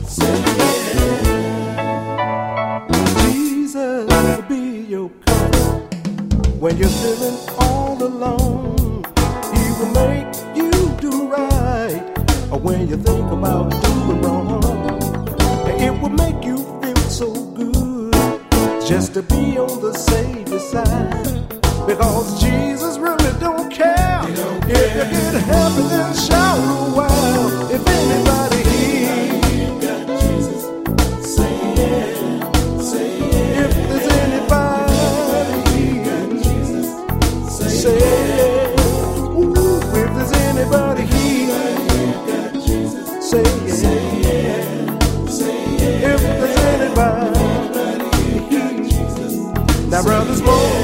Jesus will be your comfort when you're feeling all alone. He will make you do right when you think about doing wrong. It will make you feel so good just to be on the safer side, because Jesus really don't care. If you get happy, then shout a while. If anybody here got Jesus, say yeah, say yeah. If there's anybody here got Jesus, say yeah. Ooh, if there's anybody here got Jesus, say yeah, say yeah. If there's anybody here got Jesus, now brothers, boys.